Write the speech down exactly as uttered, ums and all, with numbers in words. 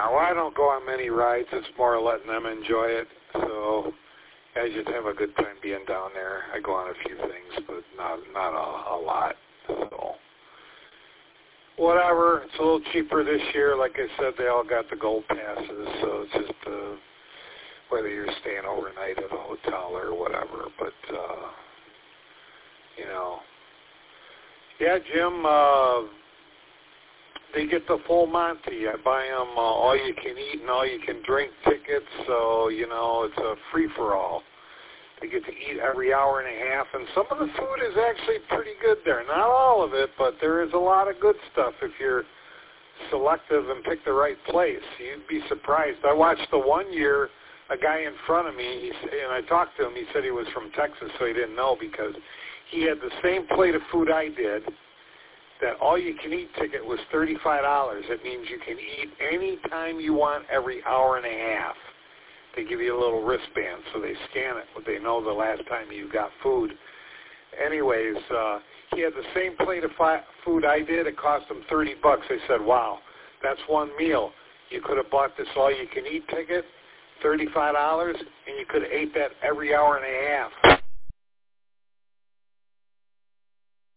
well, I don't go on many rides. It's more letting them enjoy it. So I just have a good time being down there. I go on a few things, but not not a, a lot. So whatever. It's a little cheaper this year. Like I said, they all got the gold passes, so it's just uh, whether you're staying overnight at a hotel or whatever. But uh, you know, yeah, Jim. Uh, They get the full Monty. I buy them uh, all-you-can-eat and all-you-can-drink tickets, so, you know, it's a free-for-all. They get to eat every hour and a half, and some of the food is actually pretty good there. Not all of it, but there is a lot of good stuff if you're selective and pick the right place. You'd be surprised. I watched the one year, a guy in front of me, he, and I talked to him. He said he was from Texas, so he didn't know because he had the same plate of food I did. That all-you-can-eat ticket was thirty-five dollars. It means you can eat any time you want every hour and a half. They give you a little wristband, so they scan it, but they know the last time you got food. Anyways, uh, he had the same plate of fi- food I did. It cost him thirty bucks. I said, wow, that's one meal. You could have bought this all-you-can-eat ticket, thirty-five dollars, and you could have ate that every hour and a half.